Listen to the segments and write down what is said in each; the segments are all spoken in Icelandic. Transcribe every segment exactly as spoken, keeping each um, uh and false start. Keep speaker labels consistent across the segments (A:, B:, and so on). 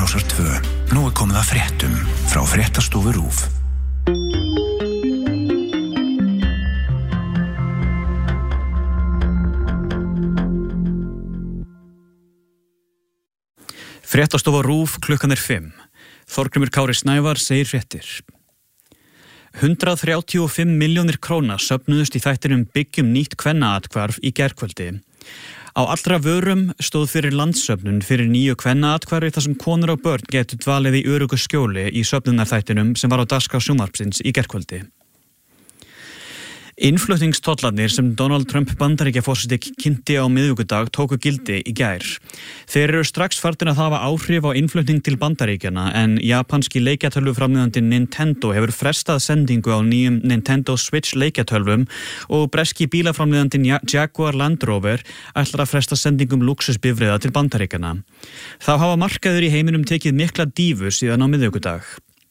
A: Rásar tvö. Nú er komið að fréttum frá Fréttastofu RÚV.
B: Fréttastofa RÚV, klukkan er fimm. Þorgrímur Kári Snævar segir fréttir. hundrað þrjátíu og fimm milljónir króna söfnuðust í þættinum Byggjum nýtt kvennaathvarf í gærkvöldi. Á allra vörum stóð fyrir landssöfnun fyrir nýju kvennaathvarfi þar sem konur og börn getur dvalið í öruggu skjóli í söfnunarþættinum sem var á dagskrá sjónvarpsins í gærkvöldi. Innflutningstollarnir sem Donald Trump Bandaríkjaforseti kynnti á miðvikudag tóku gildi í gær. Þeir eru strax farnir að hafa áhrif á innflutning til Bandaríkjana en japanski leikjatölvuframleiðandi Nintendo hefur frestað sendingu á nýjum Nintendo Switch leikjatölvum og breski bílaframleiðandinn Jaguar Land Rover ætlar að fresta sendingum lúxusbifreiða til Bandaríkjana. Þá hafa markaður í heiminum tekið mikla dýfu síðan á miðvikudag.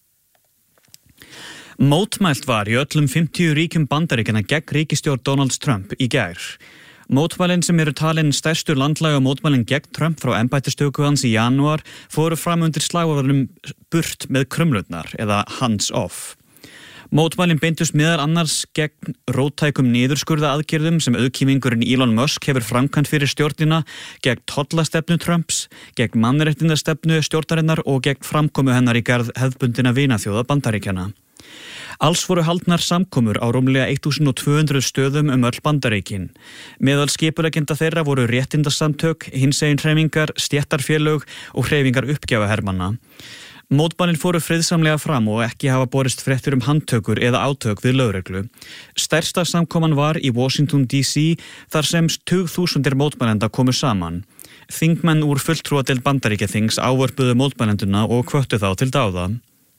B: Mótmælt var í öllum fimmtíu ríkjum Bandaríkjanna gegn ríkisstjórn Donalds Trump í gær. Mótmælin sem eru talin stærstu landlæga mótmælin gegn Trump frá embættistöku hans í janúar fóru fram undir slagorðunum burt með krumlurnar eða hands off. Mótmælin beintust meðal annars gegn róttækum niðurskurða aðgerðum sem auðkýfingurinn Elon Musk hefur framkvæmt fyrir stjórnina, gegn tollastefnu Trumps, gegn mannréttindastefnu stjórnarinnar og gegn framkomu hennar í garð hefðbundinna vinaþjóða Bandaríkjanna. Alls voru haldnar samkomur á rúmlega twelve hundred stöðum um öll Bandaríkin. Meðal skipuleggjenda þeirra voru réttindasamtök, hinsegin hreyfingar, stéttarfélög og hreyfingar uppgjafahermanna. Mótmælin fóru friðsamlega fram og ekki hafa borist fréttir um handtökur eða átök við lögreglu. Stærsta samkoman var í Washington D C þar sem tugþúsundir mótmælenda komu saman. Þingmenn úr fulltrúadeild Bandaríkjaþings ávörpuðu mótmælenduna og hvöttu þá til dáða.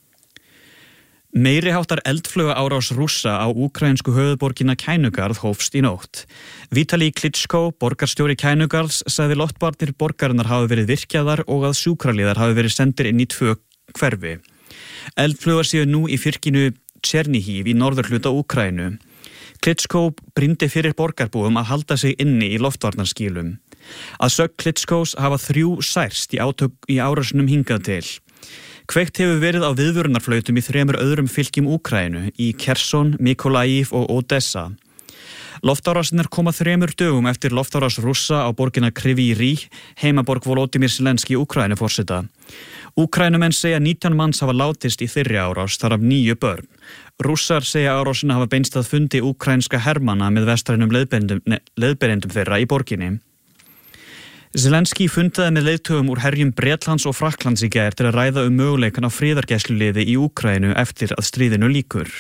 B: Meiri háttar eldflauga árás Rússa á úkraínsku höfuðborgina Kænugarð hófst í nótt. Vitali Klitschko, borgarstjóri Kænugarðs, sagði loftvarnir borgarinnar hafi verið virkjaðar og að sjúkraliðar hafi verið sendir inn í tvö hverfi. Eldflaugar séu nú í fyrkinu Chernihiv í norðurhluta Úkraínu. Klitschko brýndi fyrir borgarbúum að halda sig inni í loftvarnarskýlum. Að sögn Klitschkos hafa þrjú særst í, átök, í árásunum hingað til. Kveikt hefur verið á viðvörunarflautum í þremur öðrum fylkjum Úkraínu, í Kherson, Mykolaiv og Odessa. Loftárásinnar koma þremur dögum eftir loftárás Rússa á borgina Kryvyi Rih, heimaborg Volodymyr Zelenski Úkraínuforseta. Úkraínumenn segja nítján manns hafa látist í þeirri árás, þar af níu börn. Rússar segja árásina hafa beinst að fundi úkraínska hermanna með vestrænum leiðberendum þeirra í borginni. Zelenski fundaði með leiðtogum úr herjum Bretlands og Frakklands í gær til að ræða um möguleikan á friðargæsluliði í Úkraínu eftir að stríðinu lýkur.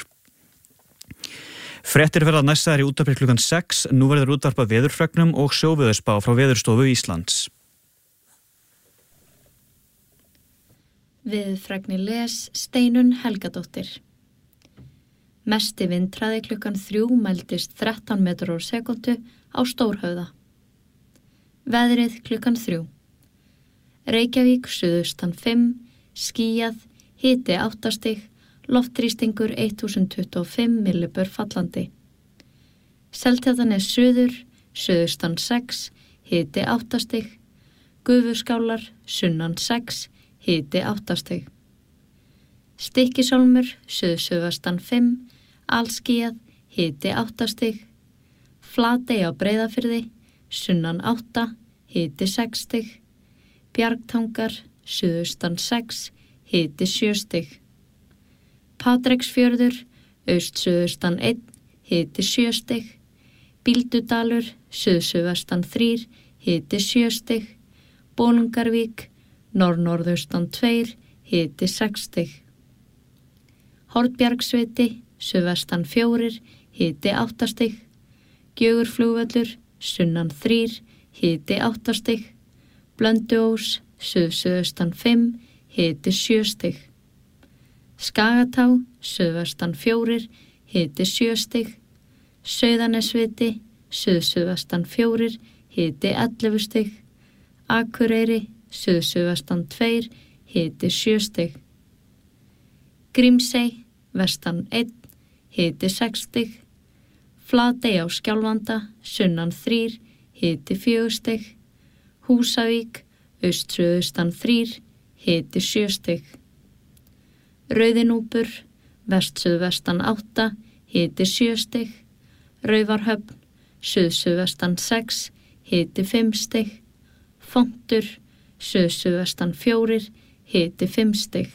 B: Fréttir verða næstaðar í útvarpi klukkan sex, nú verður útvarpað veðurfregnum og sjóveðurspá frá Veðurstofu Íslands.
C: Veðurfregni les Steinunn Helgadóttir. Mesti vindhraði klukkan þrjú mældist þrettán metrar á sekúndu á Stórhöfða. Veðrið klukkan þrjú. Reykjavík suðaustan fimm, skýjað, hiti átta stig, loftþrýstingur þúsund tuttugu og fimm millibör fallandi. Seltjarnarnes suður, suðaustan sex, hiti átta stig, Gufuskálar, sunnan sex, hiti átta stig. Stykkishólmur, suðsuðvestan fimm, alskýjað, hiti átta stig, Flatey á Breiðafirði, sunnan átta, hiti sex stig, Bjargtangar, suðaustan sex, hiti sjö stig. Patreksfjörður, aust-suðaustan einn, hiti sjö stig, Bíldudalur, suðsuðvestan þrír, hiti sjö stig, Bolungarvík, norð-norðaustan tveir, hiti sex stig. Hornbjargsveiti, suðvestan fjórir, hiti átta stig, Gjögurflugvöllur, sunnan þrír, hiti átta stig, Blönduós, suð-suðaustan fimm, hiti sjö stig. Skagatá, suðvestan fjórir, hiti sjö stig, Sauðanesviti, suð-suðvestan fjórir, hiti ellefu stig, Akureyri, suð-suðvestan tveir, hiti sjö stig. Grímsey, vestan einn, hiti sex stig, Flatey á Skjálfanda, sunnan þrír, hiti fjögur stig, Húsavík, aust-suðaustan þrír, hiti sjö stig. Rauðinúpur, vest-suðvestan átta, hiti sjö stig. Raufarhöfn, suð-suðvestan sex, hiti fimm stig. Fontur, suð-suðvestan fjórir, hiti fimm stig.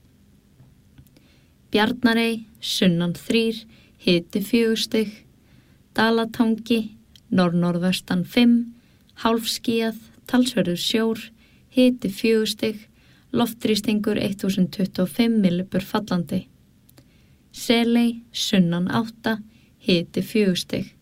C: Bjarnarey, sunnan þrír, hiti fjögur stig. Dalatangi, norð-norðvestan fimm, hálfskýjað, talsverður sjór, hiti fjögur stig, loftþrýstingur þúsund tuttugu og fimm millibur fallandi. Seley, sunnan átta, hiti fjögur stig.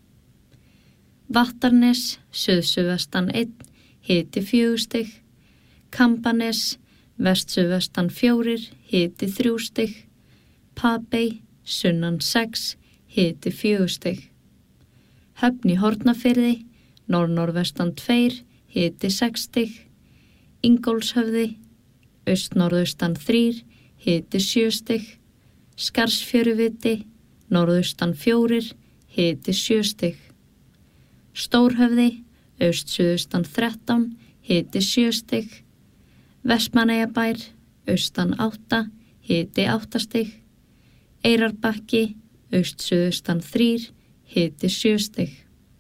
C: Vattarnes, suð-suðvestan einn, hiti fjögur stig. Kambanes, vest-suðvestan fjórir, hiti þrjú stig. Papey, sunnan sex, hiti fjögur stig. Höfn í Hornafirði, norð-norðvestan tveir, hiti sex stig. Ingólfshöfði, aust-norðaustan þrír, hiti sjö stig. Skarðsfjöruviti, norðaustan fjórir, hiti sjö stig. Stórhöfði, aust-suðaustan þrettán, hiti sjö stig. Vestmannaeyjabær, austan átta, hiti átta stig. Eyrarbakki, aust-suðaustan þrír, hiti sjö stig.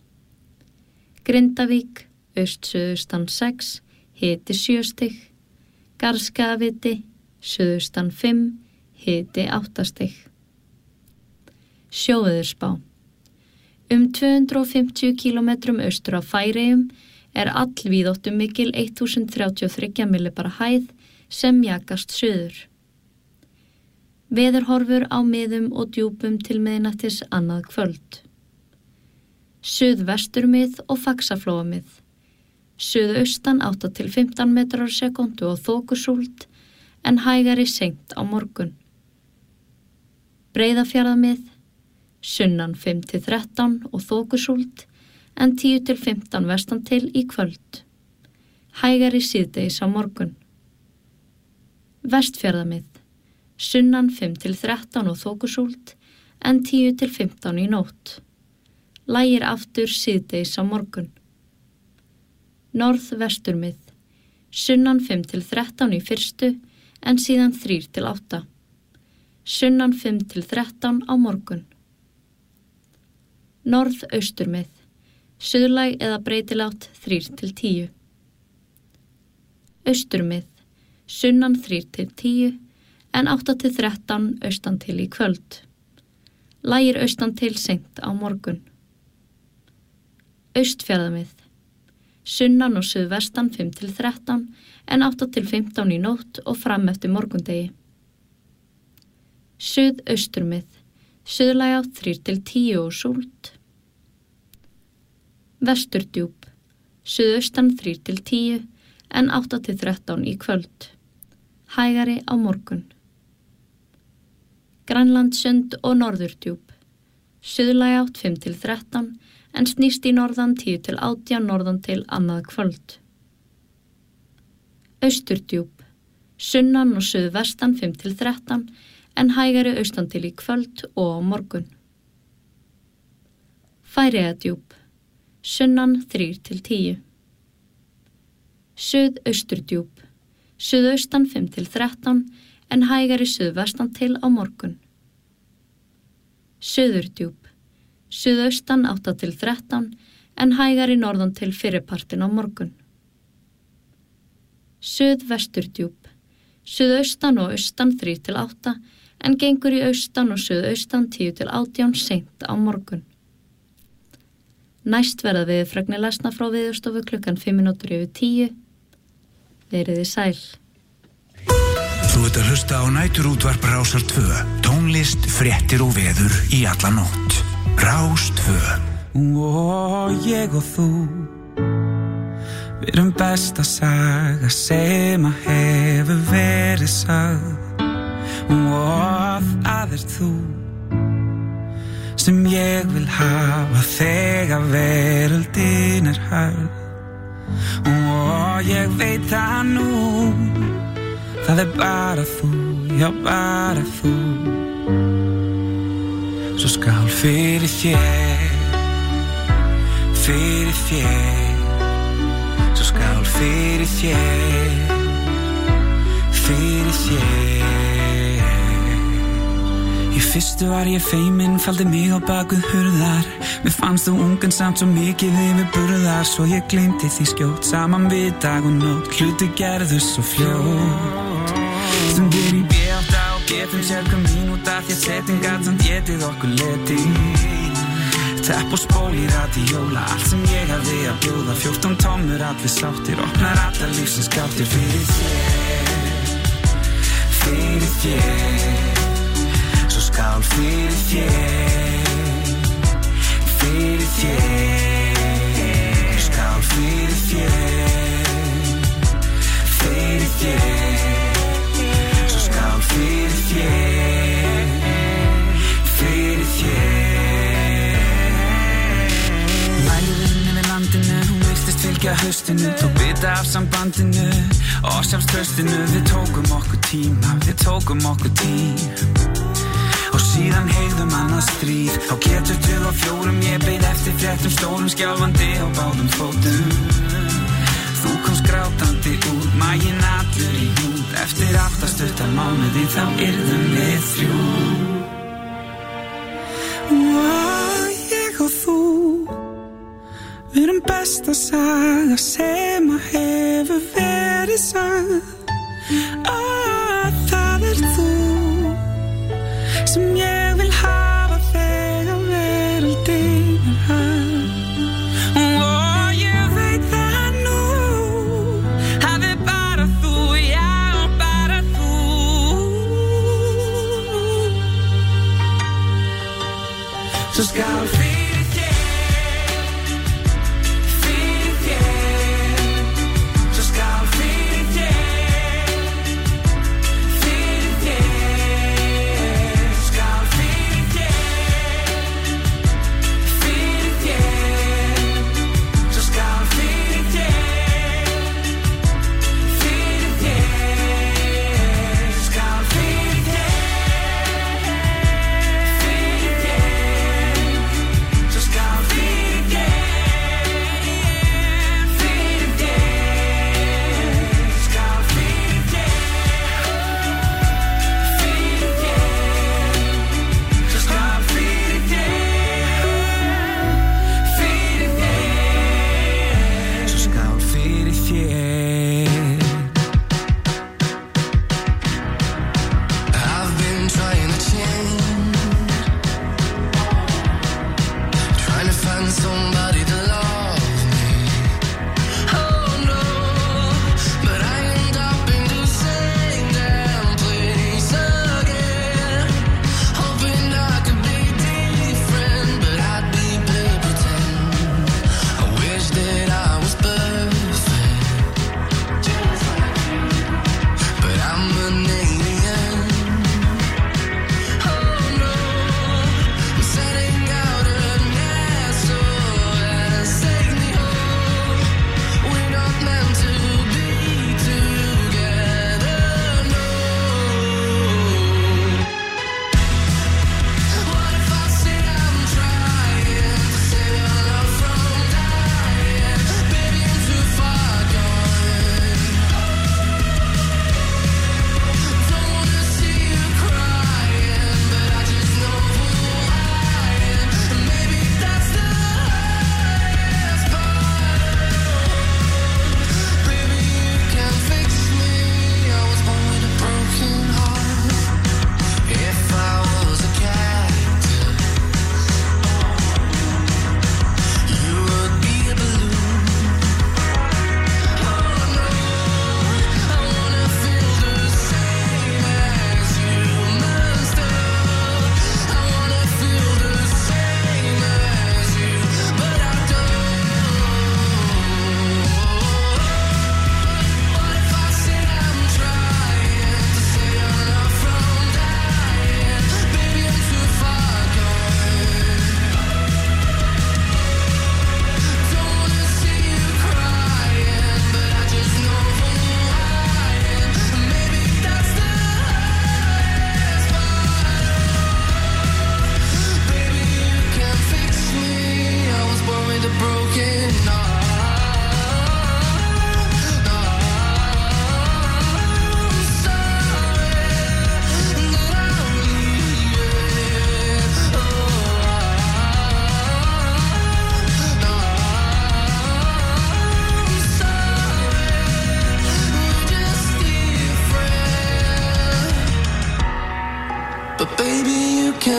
C: Grindavík, aust-suðaustan sex, hiti sjö stig. Garðskagaviti, suðaustan fimm, hiti átta stig. Sjóveðurspá. Um tvö hundruð fimmtíu kílómetrum austur af Færeyjum er allvíðáttumikil þúsund þrjátíu og þrjú millibara hæð sem mjakast suður. Veðurhorfur á miðum og djúpum til miðnættis annað kvöld. Suðvesturmið og Faxaflóamið. Suðaustan átta til fimmtán metrar á sekúndu og þokusúld en hægari seint á morgun. Breiðafjarðamið, sunnan fimm til þrettán og þokusúld en tíu til fimmtán vestan til í kvöld. Hægari síðdegis á morgun. Vestfjarðamið, sunnan fimm til þrettán og þokusúld en tíu til fimmtán í nótt. Lægir aftur síðdegis á morgun. Norðvesturmið, sunnan fimm til þrettán í fyrstu en síðan þrír til átta. Sunnan fimm til þrettán á morgun. Norðausturmið, suðlæg eða breytilátt þrír til tíu. Austurmið, sunnan þrír til tíu en átta til þrettán austan til í kvöld. Lægir austan til seint á morgun. Austfjarðamið, sunnan og suðvestan fimm til þrettán en átta til fimmtán í nótt og fram eftir morgundegi. Suðausturmið, suðlæg átt þrír til tíu og súld. Vesturdjúp, suðaustan þrír til tíu en átta til þrettán í kvöld. Hægari á morgun. Grænlandssund og Norðurdjúp, suðlæg átt fimm til þrettán en snýst í norðan tíu til átján norðan til annað kvöld. Austurdjúp, sunnan og suðvestan fimm til þrettán en hægari austan til í kvöld og á morgun. Færeyjadjúp, sunnan þrír til tíu. Suðausturdjúp, suðaustan fimm til þrettán en hægari suðvestan til á morgun. Suðurdjúp, suðaustan átta til þrettán en hægari norðan til fyrripartin á morgun. Suðvesturdjúp, suðaustan og austan þrír til átta en gengur í austan og suðaustan tíu til átján seint á morgun. Næst verða veðurfregnir lesna frá Veðurstofu klukkan fimm mínútur yfir tíu. Veriði sæl.
A: Þú ert að hlusta á næturútvarp Rásar tvö. Tónlist, fréttir og veður í alla nótt. Rás tvö.
D: Og ég og þú, við erum besta saga sem að hefur verið sagð. Og það er þú sem ég vil hafa þegar veröldin er hörð. Og ég veit það nú, það er bara þú, já bara þú. Svo skál fyrir þér, fyrir þér. Svo skál fyrir þér, fyrir þér. Í fyrstu var ég feiminn, faldi mig á bakuð hurðar. Mér fannst þú ungan samt svo mikið yfir burðar. Svo ég gleymdi því skjótt, saman við dag og nótt. Hluti gerðu svo fljótt. Stundir í bjáta og getum sérka mínúta. Því að setting gat samt getið okkur leti. Tepp og spól í radíóla, allt sem ég hafði að bjóða. Fjórtán tómur, allir sáttir, opnar allar lífsins gáttir. Fyrir þér, fyrir þér. Svo skál fyrir þér, fyrir þér. Skál fyrir þér, fyrir þér. Svo skál fyrir þér, fyrir þér. Hún virtist fylgja haustinu, tók bita af sambandinu og sjálfstraustinu. Við tókum okkur tíma, við tókum okkur tím og síðan heyrðum annað stríð. Á geturtuð og fjórum ég beið eftir fréttum, stórum skjálfandi á báðum fótum. Þú komst grátandi út, maginn allur í hnút. Eftir áttastutta mánuði þá yrðum við þrjú. Og ég og þú, við erum besta saga sem að hefur verið sagð. Að það er þú sem ég vil hafa þegar veröldin er hörð. Og ég veit það nú, það er bara þú, já, bara þú. Svo skál fyrir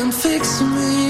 E: can't fix me.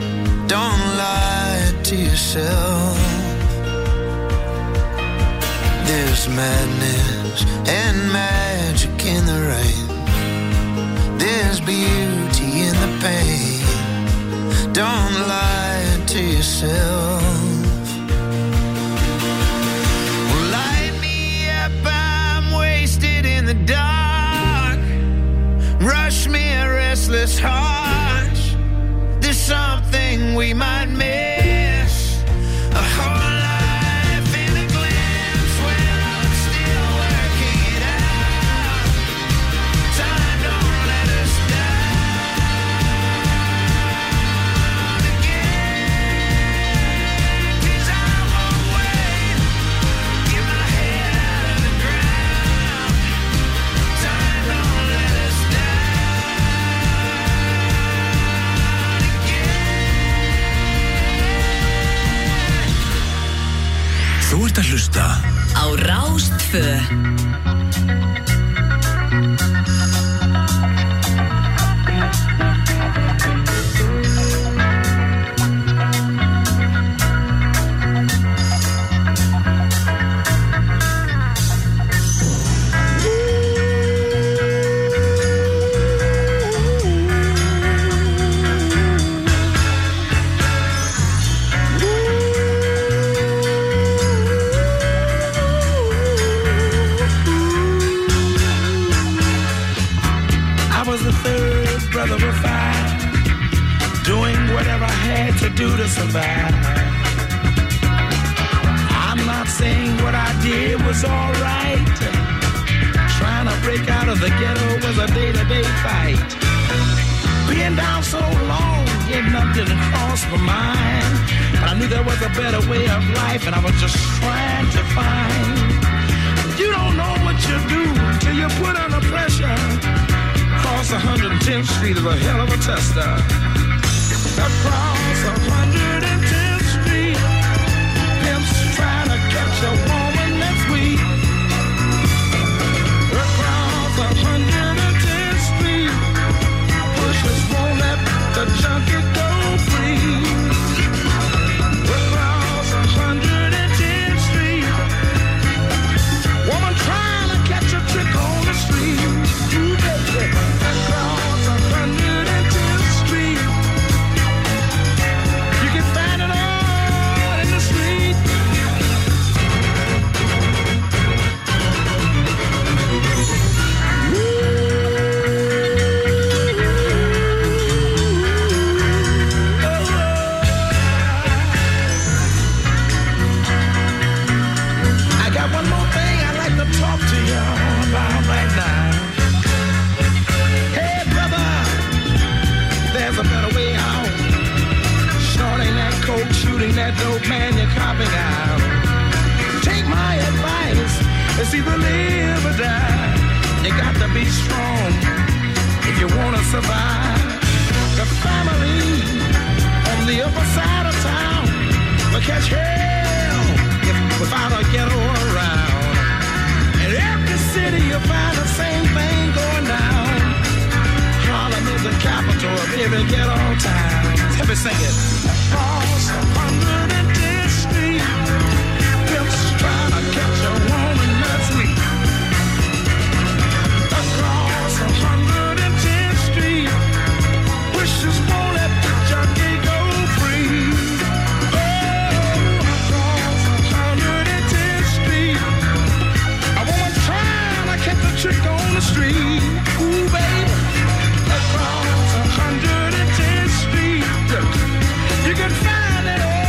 F: Don't lie to yourself.
E: There's madness and magic in the rain. There's beauty in the pain. Don't lie to yourself. Well, light me up, I'm wasted in the dark. Rush me a restless heart. There's something we might miss. A whole life in a glimpse when I'm still working it out. Time don't let us down again. 'Cause I won't wait. Get my head out of the ground. Time don't let us down again.
A: Þú ert að hlusta
F: á Rás tvö.
D: Brother of five, doing whatever I had to do to survive. I'm not saying what I did was all right. Trying to break out of the ghetto was a day-to-day fight. Being down so long, getting up didn't cross my mind. But I knew there was a better way of life, and I was just trying to find. You don't know what you do till you put under pressure. Across one hundred tenth Street is a hell of a tester. Across one hundred tenth Street, pimps trying to catch a woman that's weak. Across one hundred tenth Street, pushers won't let the junkie go free. Across one hundred tenth Street, woman trying to catch a trick on the street. Ooh, baby. Across one hundred tenth Street, you can find it all in the street. I got one more thing I'd like to talk to you about right now. Hey, brother, there's a better way out. Snorting that coke, shooting that dope, man, you're copping out. Take my advice, it's either live or die. You got to be strong if you want to survive. The family on the upper side of town will catch hell if, without a ghetto around. In every city you'll find the same thing going down. Harlem is the capital of every ghetto town. Let me sing it. Across one hundred tenth Street, pimps trying to catch a woman that's weak. Across one hundred tenth Street, wishes won't let the junkie go free. Oh, across one hundred tenth Street, a woman trying to catch a trick on the street. Ooh, baby. Across one hundred tenth Street, you can find it all.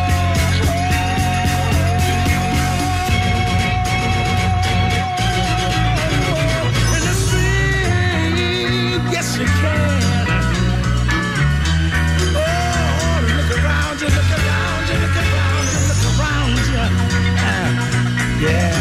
D: In the street, yes you can. Oh, look around you, look around you, look around you, look around you. Uh, yeah.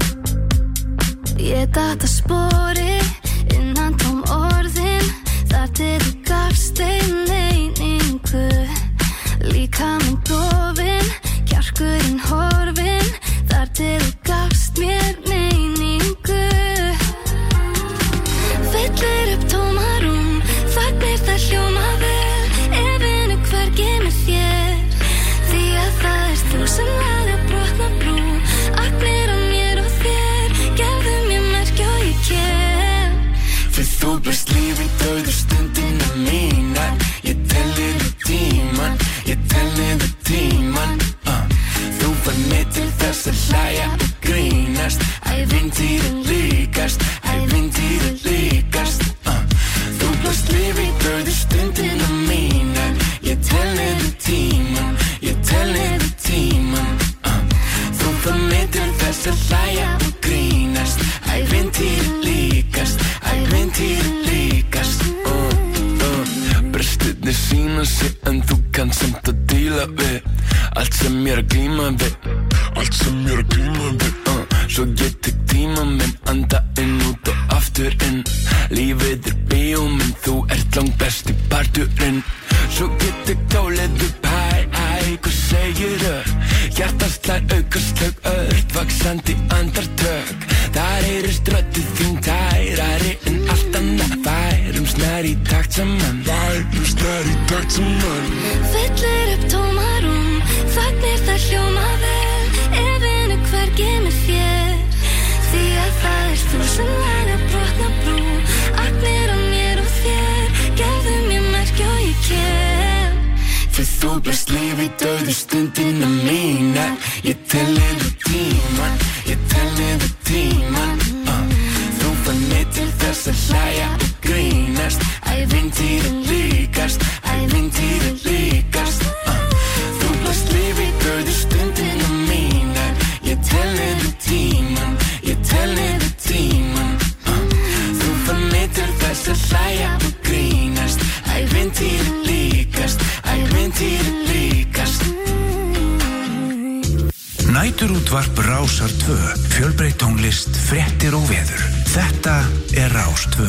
G: Ég datt að spori innan tóm orðin. Þar Marsteinn einingu, líka minn dofin, kjarkurinn horfin, þar til þú gafst mér meiningu. Fyllir upp tómarúm, þagnir það hljóma vel, efinu hvergi með þér, því að það er þú sem laga brotna brú, agnir á mér og þér, gefðu mér merki og ég kem.
H: Því þú blast líf í dauðu stundina mínar, ég tel niður tíman, ég tel niður tíman, uh. Þú fær mig til þess að hlæja og grínast, ævintýrin líkast, ævintýrin líkast, uh. Þú blast líf í dauðu stundina mínar, ég tel niður tíman, ég tel niður tíman, uh. Þú fær mig til þess að hlæja og grínast, ævintýrin líkast, ævintýrin líkast, uh, uh. Brestirnir sína sig en þú kann samt að díla við allt sem ég er að glíma við, allt sem ég er að glíma við, uh. Svo ég tek tíma minn, anda inn út og aftur inn, lífið er bíómynd, þú ert langt besti parturinn. Svo ég tek tólið upp, hæ, hæ, hvað segirðu? Hjartað slær aukaslög, ört vaxandi andartök, þar heyrist röddið þín tærari en allt annað, værum snær í takt saman, værum snær í takt saman.
G: Fyllir upp tómarúm, þagnir það hljóma vel, efinu hvergi með þér, því að það er þú sem laga brotna brú, agnir á mér og þér, gefðu mér merki og ég kem.
H: Því þú blast líf í dauðu stundina mínar, ég tel niður tíman, ég tel niður tíman, uh. Þú fær mig til þess að hlæja og grínast, ævintýrin líkast, ævintýrin líkast, uh. Þú blast líf í dauðu stundina mínar, ég tel niður tíman, ég tel niður tíman, uh. Þú fær mig til þess að hlæja og grínast, ævintýrin líkast, ævintýrin líkast.
A: Næturútvarp Rásar tvö, fjölbreytt tónlist, fréttir og veður. Þetta er Rás tvö.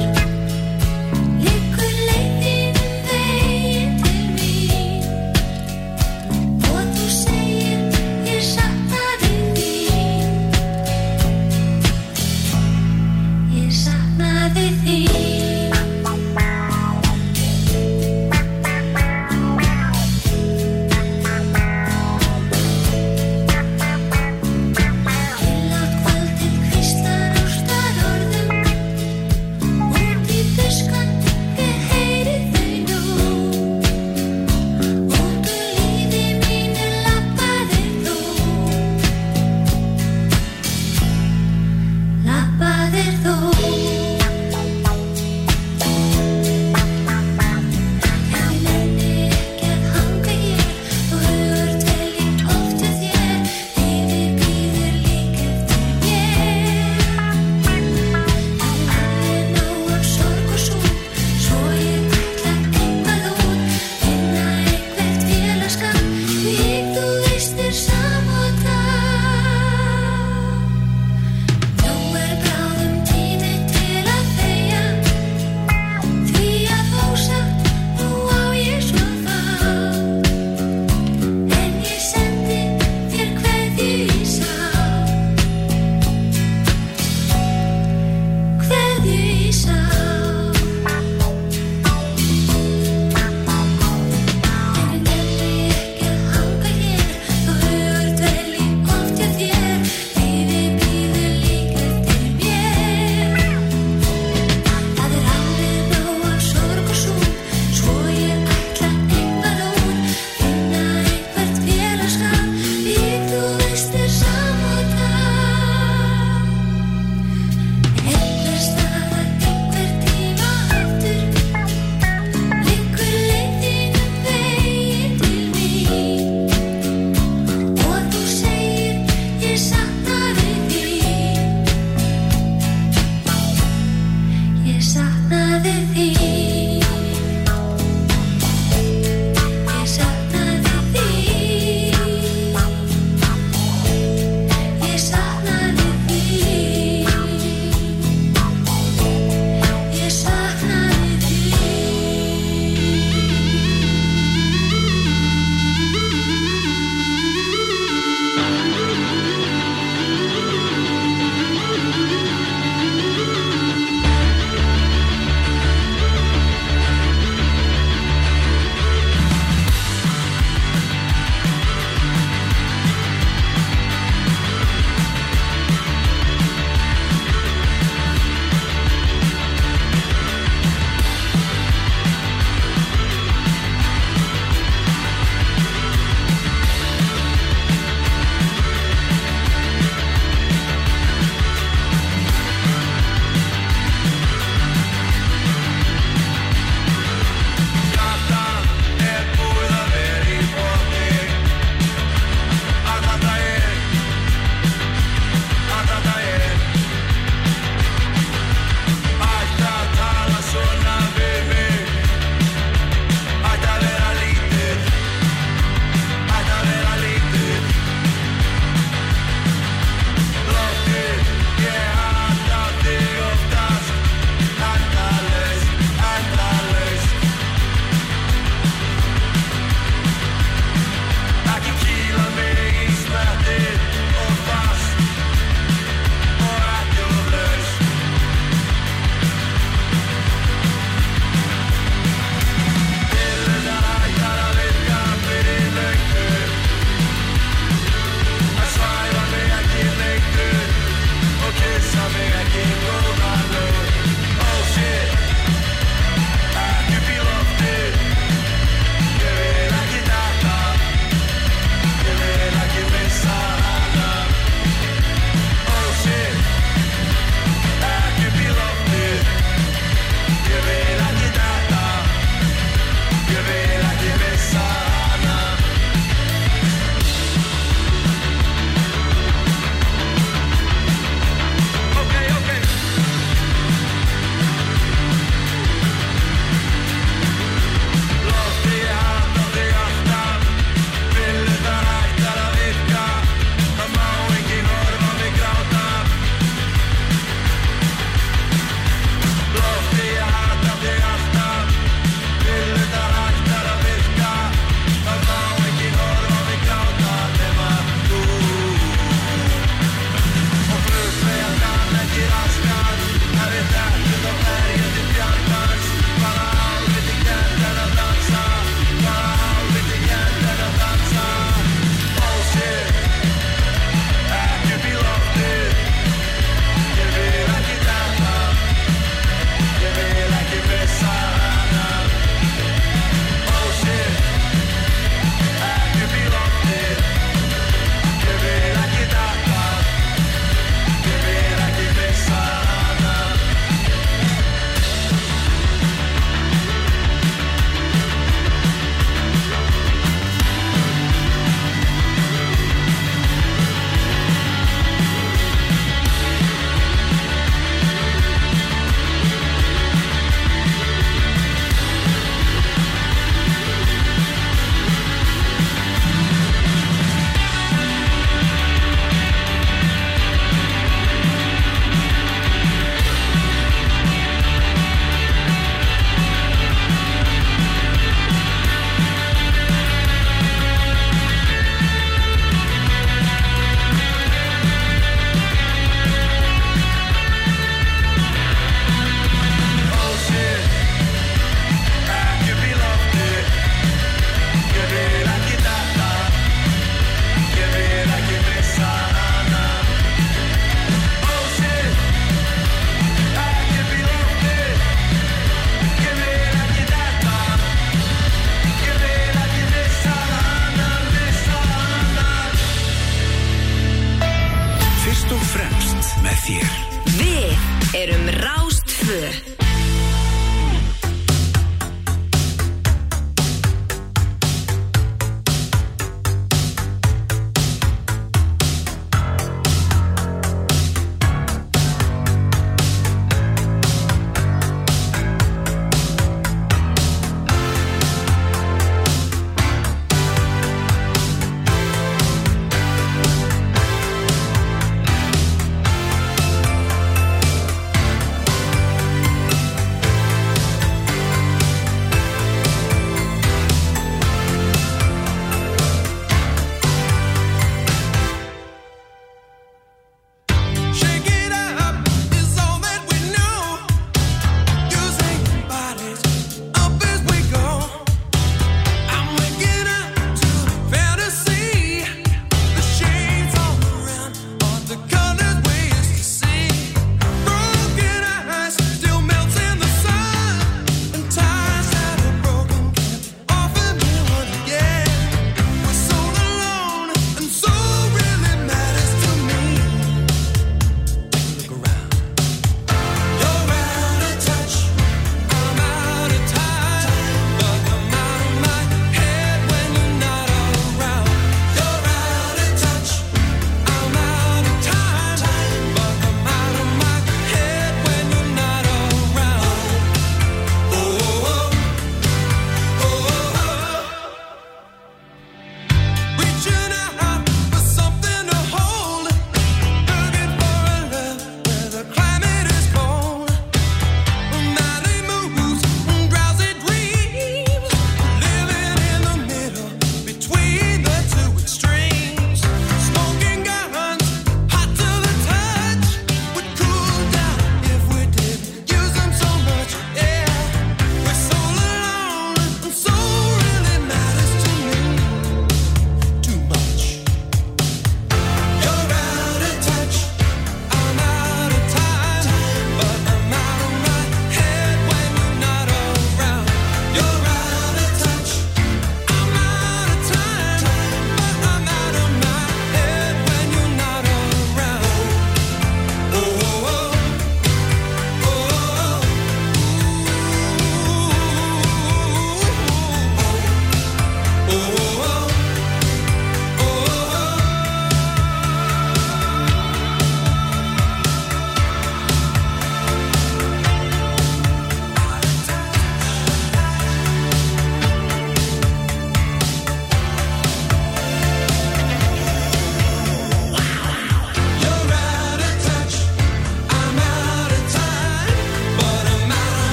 G: Liggur leiðin veginn til mín.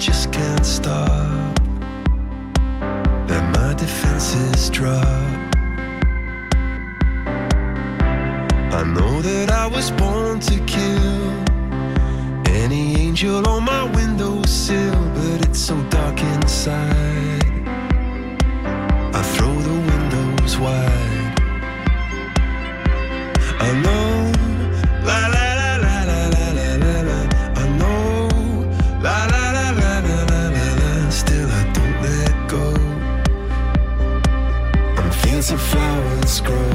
I: just can't stop. Let my defenses drop. I know that I was born to kill any angel on my windowsill, but it's so dark inside. I throw the windows wide. I know, la la la la la la la la la. I know, la la la la la la la la. Still I don't let go. I'm fields of flowers grow.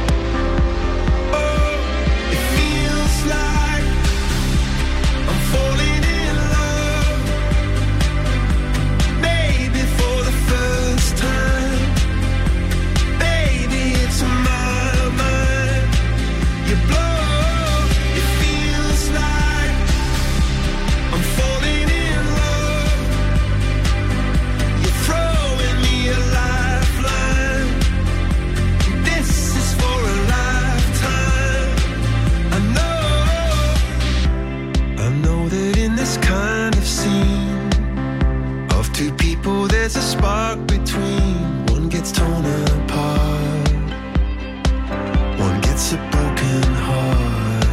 I: There's a spark between. One gets torn apart, one gets a broken heart.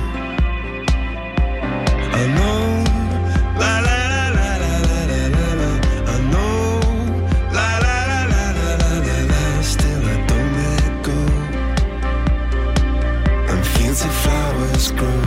I: I know, la la la la la la la la. I know, la la la la la la la la. Still I don't let go. And fields of flowers grow.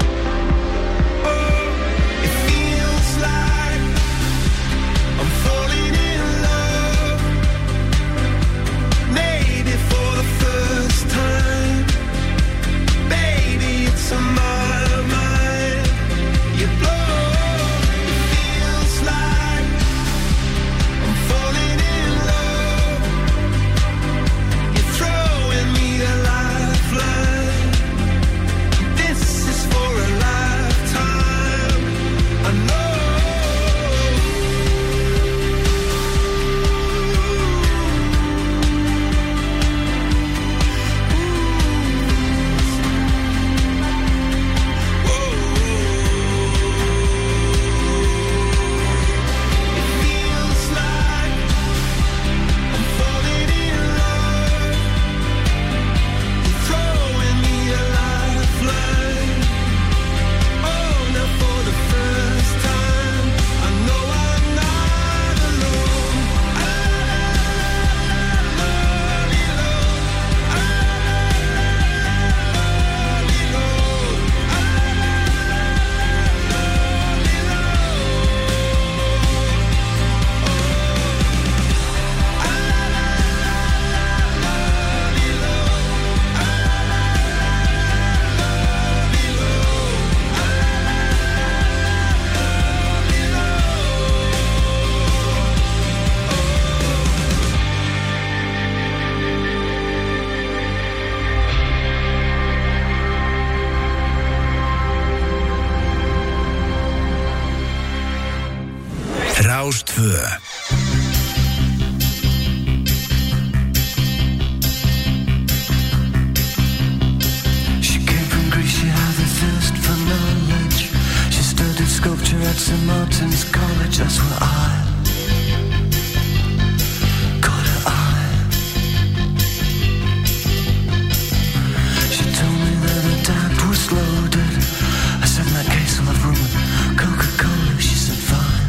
A: Rástvö.
H: She came from Greece, she had the thirst for knowledge. She studied sculpture at Saint Martin's College. That's where I caught her eye. She told me that her dad was loaded. I said, in that case I'll have rum and Coca-Cola. She said, fine.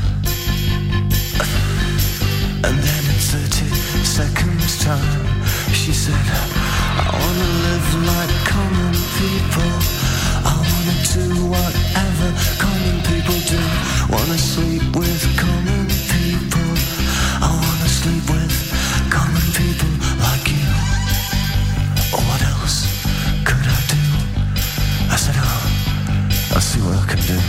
H: And then in thirty seconds time she said, I wanna live like common people. I wanna do whatever common people do. Wanna sleep with common people. I wanna sleep with common people like you. Oh, what else could I do? I said, oh, I'll see what I can do.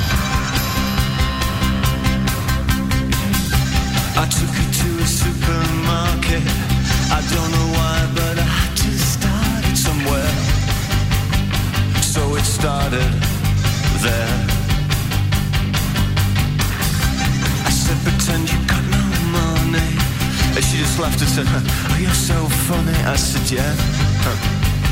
H: I took her to a supermarket. I don't know why, but I just started somewhere. So it started there. I said, pretend you got no money. And she just laughed and said, oh, you're so funny. I said, yeah.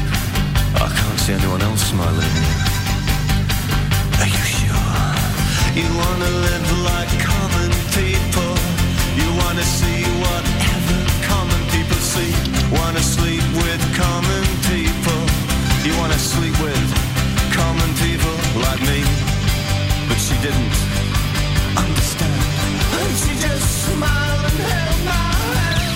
H: I can't see anyone else smiling. Are you sure?
I: You wanna live like common people. You wanna see whatever common people see. Wanna sleep with common people. You wanna sleep with common people like me. But she didn't understand. And she just smiled and held my hand.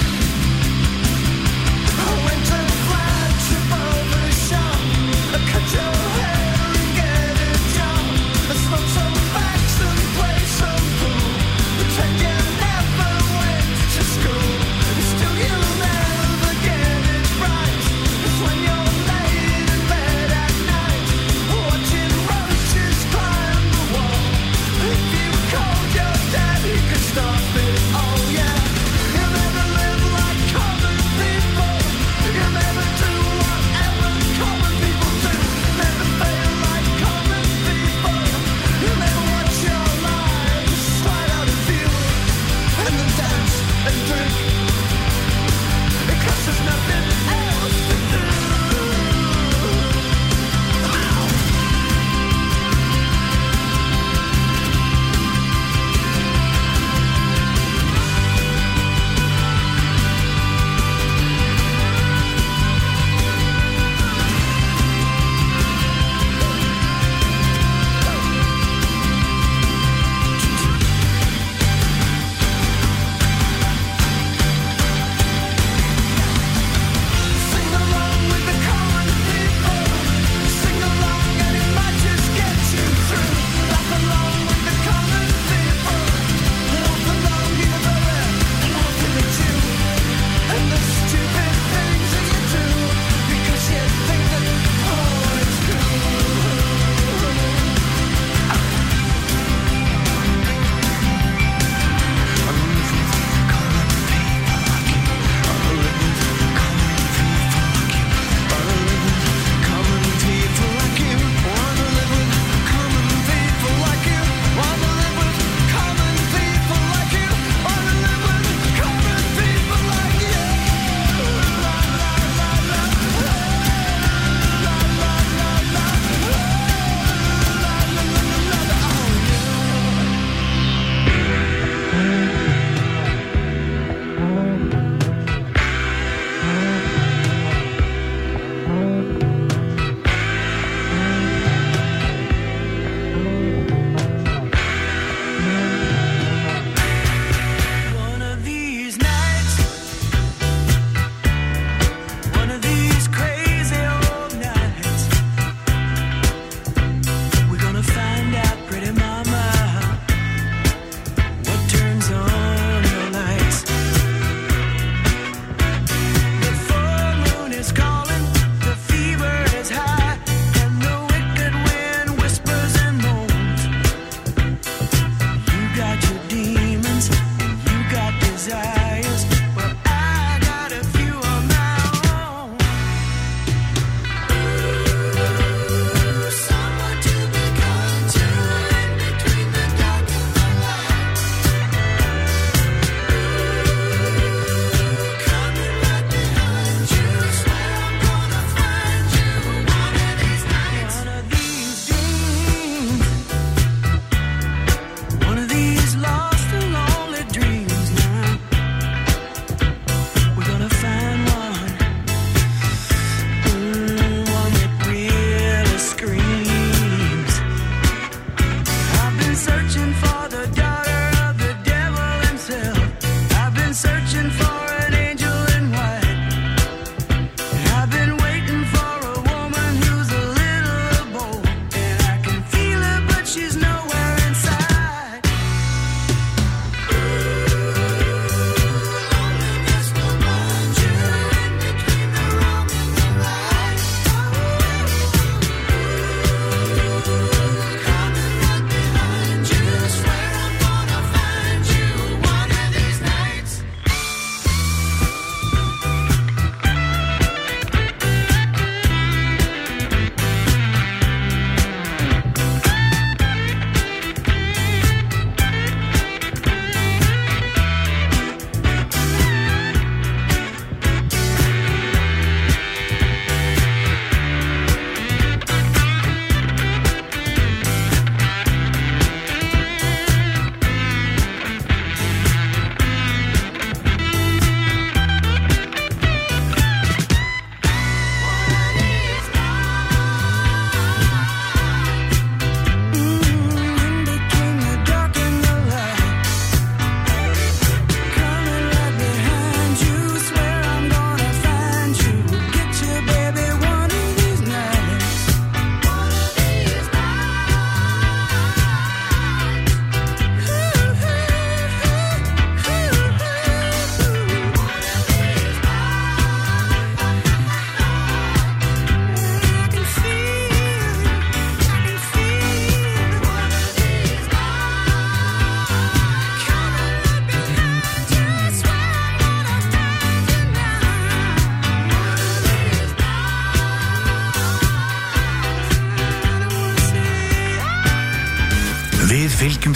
I: I went to the flagship over the shop. I cut your hair and get a job. I smoked some facts and played some pool. Pretend you never went to school. Still you'll never get it right. It's when you're laid in bed at night, watching roaches climb the wall. If you called your dad, he could stop it. Oh yeah. You'll never live like common people. You'll never do whatever common people do. Never fail like common people. You'll never watch your lives slide out of view. And then dance and drink, because there's nothing else to do.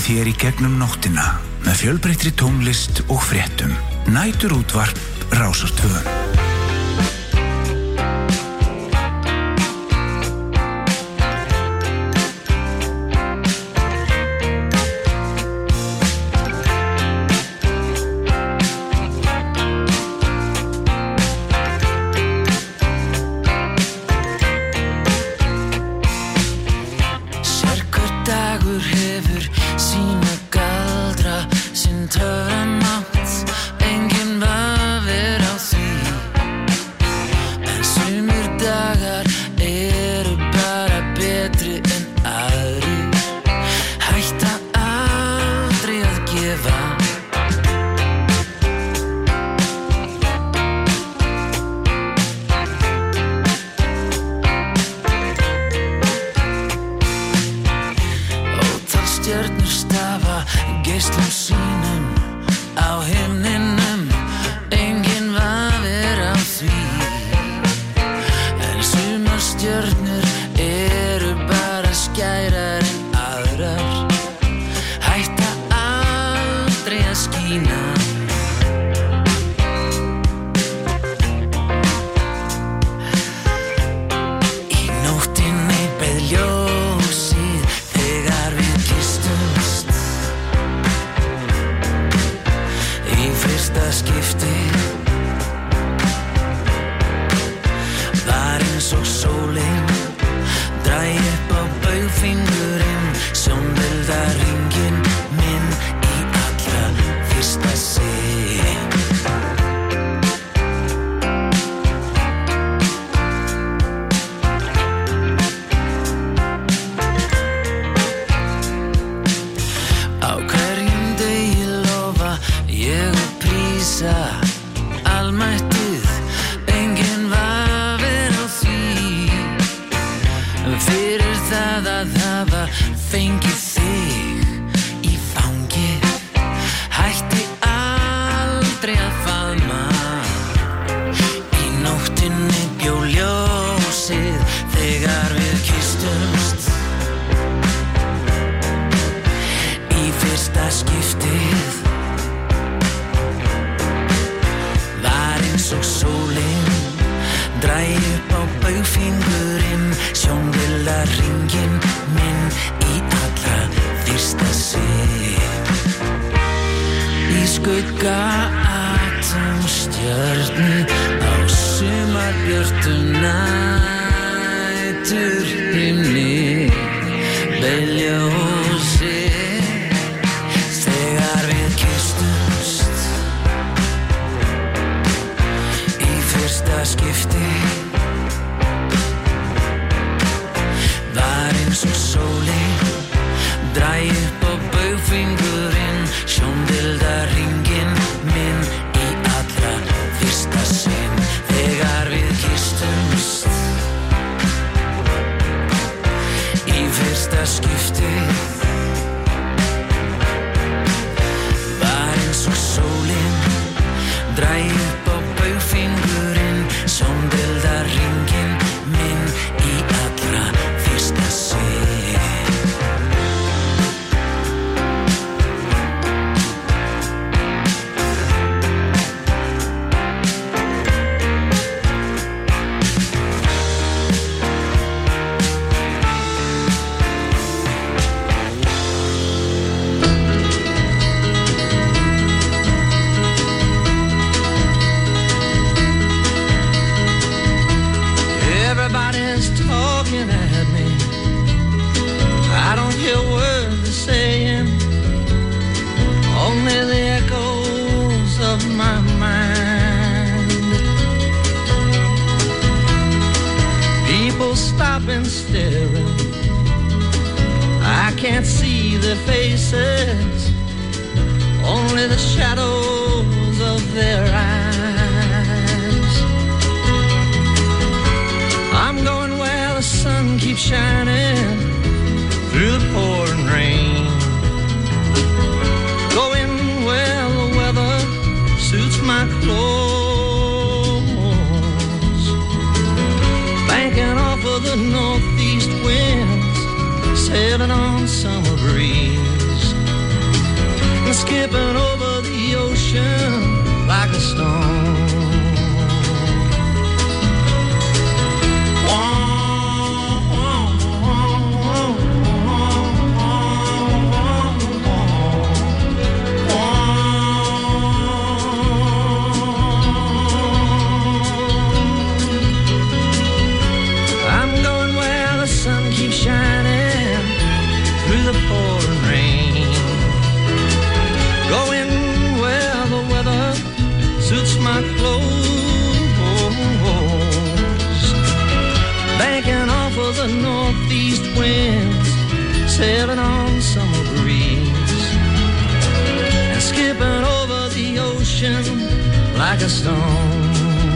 A: þér í gegnum nóttina með fjölbreyttri tónlist og fréttum. Næturútvarp Rásar tvö.
J: Northeast winds sailing on summer breeze. skipping over the ocean like a stone. My clothes, banking off of the northeast winds, sailing on summer breeze, and skipping over the ocean like a stone.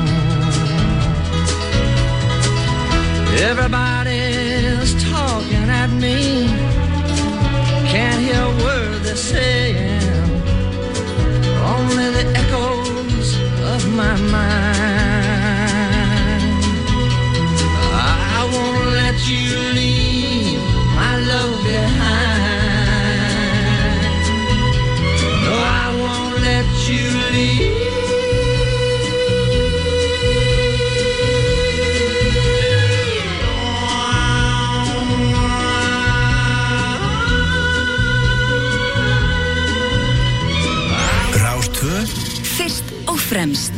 J: Everybody's talking at me, can't hear a word they're saying, only the echoes of my mind. I won't let you leave my love behind. No, I won't let you leave.
A: Rástvö
F: Fyrst og fremst.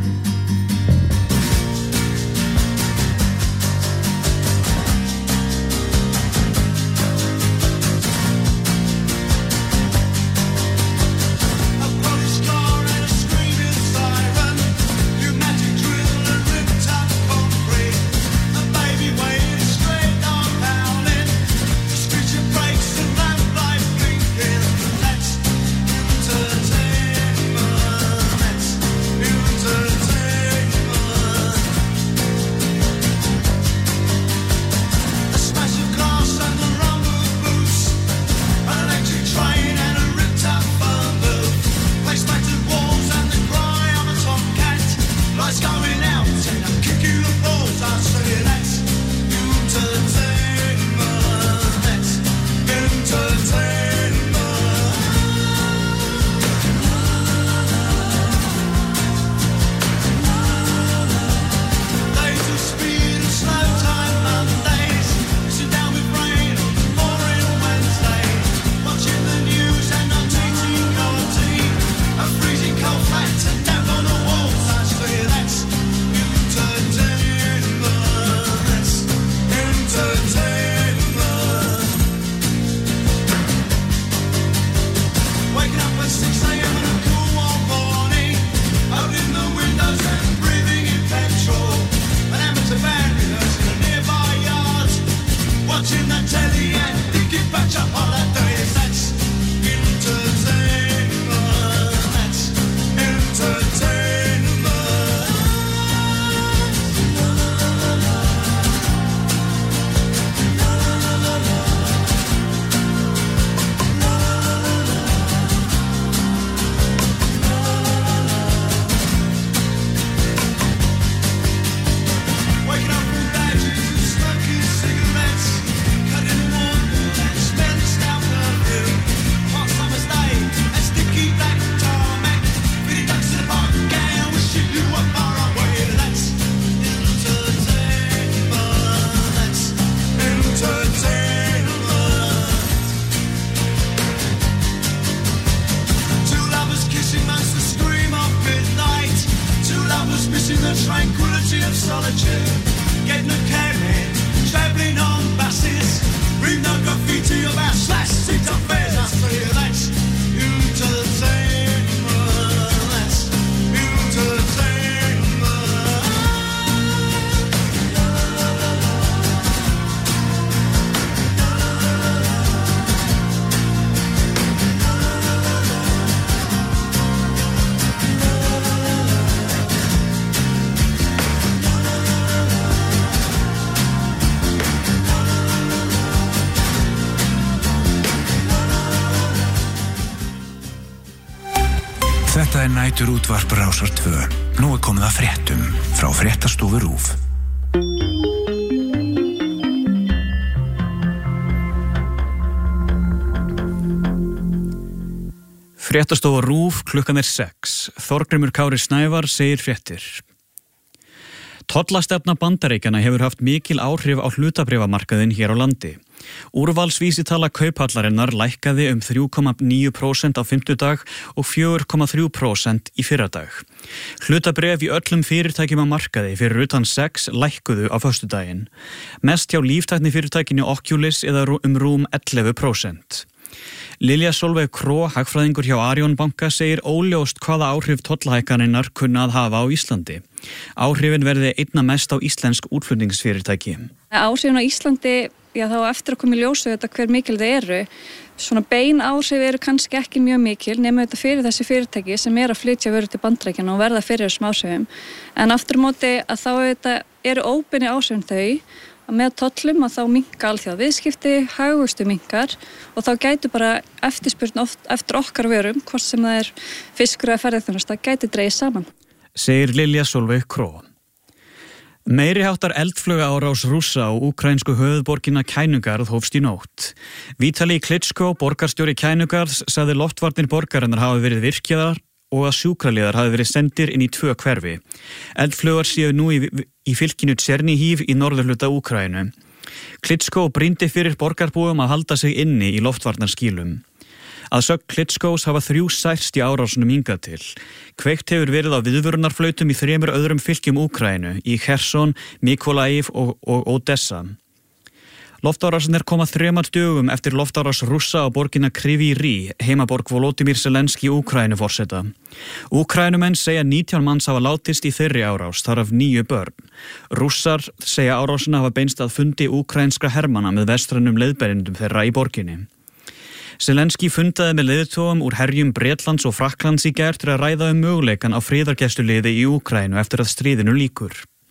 A: Þetta er næturútvarp Rásar tvö. Nú er komið að fréttum frá fréttastofu RÚV.
B: Fréttastofa RÚV, klukkan er sex. Þorgrímur Kári Snævar segir fréttir. Tollastefna Bandaríkjanna hefur haft mikil áhrif á hlutabréfamarkaðinn hér á landi. Úrvalsvísitala Kauphallarinnar lækkaði um þrjú komma níu prósent á fimmtudag og fjögur komma þrjú prósent í fyrradag. Hlutabréf í öllum fyrirtækjum á markaði fyrir utan sex lækkuðu á föstudaginn. Mest hjá líftækni fyrirtækinu Oculus eða um rúm ellefu prósent. Lilja Solveig Kró, hagfræðingur hjá Arion banka, segir óljóst hvaða áhrif tollahækkanirnar kunna að hafa á Íslandi. Áhrifin verði einna mest á íslensk útflutningsfyrirtæki.
K: Áhrifin á Íslandi, já þá eftir að koma í ljósu þetta hver mikil það eru. Svona bein áhrif eru kannski ekki mjög mikil nema þetta fyrir þessi fyrirtæki sem er að flytja vörur til Bandaríkjanna og verða fyrir þessum áhrifum. En aftur á móti að þá þetta eru óbeini áhrifin þau að með tollum að þá minnka alþjóða viðskipti, hagvöxtur minnkar og þá gætu bara eftirspurn oft eftir okkar vörum, hvort sem það er fiskur eða ferðaþjónusta, gæti dregið saman.
B: Segir Lilja Solveig Kró. Meiri háttar eldfluga árás Rússa á úkraínsku höfuðborgina Kænugarð hófst í nótt. Vitali Klitschko, borgarstjóri Kænugarðs, sagði loftvarnir borgarinnar hafa verið virkjaðar og að sjúkraliðar hafi verið sendir inn í tvö hverfi. Eldflugar séu nú í, í fylkinu Tjerníhív í norðurhluta Úkraínu. Klitschko brýndi fyrir borgarbúum að halda sig inni í loftvarnarskýlum. Að sögn Klitschkos hafa þrjú særst í árásunum hingað til. Kveikt hefur verið á viðvörunarflautum í þremur öðrum fylkjum Úkraínu, í Kherson, Mykolaiv og, og Odessa. Loftárásinir koma þremar dögum eftir loftárás Rússa á borgina Kryvyi Rih, heimaborg Volodymyr Zelenski Úkraínuforseta. Úkraínumenn segja nítján manns hafa látist í þeirri árás, þar af níu börn. Rússar segja árásina hafa beinst að fundi úkraínskra hermanna með vestrænum leiðberindum þeirra í borginni. Zelenski fundaði með leiðtogum úr herjum Bretlands og Frakklands í gær til að ræða um möguleikan á friðargæsluliði í Úkraínu eftir að stríðinu lýkur.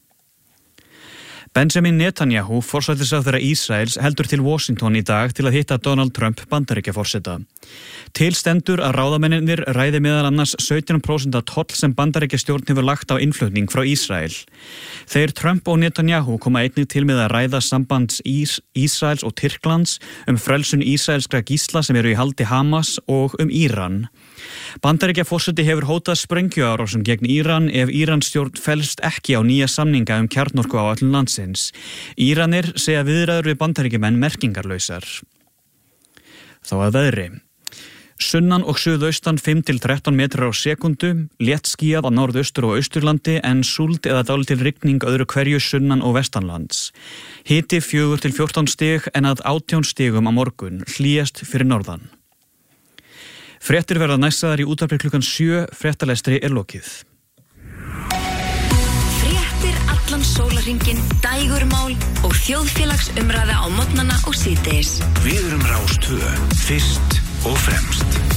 B: Benjamin Netanyahu, forsætisráðherra Ísraels, heldur til Washington í dag til að hitta Donald Trump Bandaríkjaforseta. Til stendur að ráðamennirnir ræði meðal annars sautján prósent toll sem Bandaríkjastjórn hefur lagt á innflutning frá Ísrael. Þeir Trump og Netanyahu koma einnig til með að ræða sambands Ís Ísraels og Tyrklands, um frelsun ísraelskra gísla sem eru í haldi Hamas og um Íran. Bandaríkjaforseti hefur hótað sprengjuárásum gegn Íran ef Íransstjórn fellst ekki á nýja samninga um kjarnorkuáætlun landsins. Íranir segja viðræður við Bandaríkjamenn merkingarlausar. Þá að veðri. Sunnan og suðaustan fimm til þrettán metrar á sekundu, létt skýjað á norðaustur og austurlandi en súld eða dálítil rigning öðru hverju sunnan og vestanlands. Hiti fjögur til fjórtán stig en að átján stigum á morgun, hlýjast fyrir norðan. Fréttir verða næstaðar í útvarpi klukkan sjö, fréttalestri er lokið.
F: Fréttir allan sólarhringinn, dægurmál og þjóðfélagsumræða á morgnana og síðdegis.
A: Við erum Rás tvö, fyrst og fremst.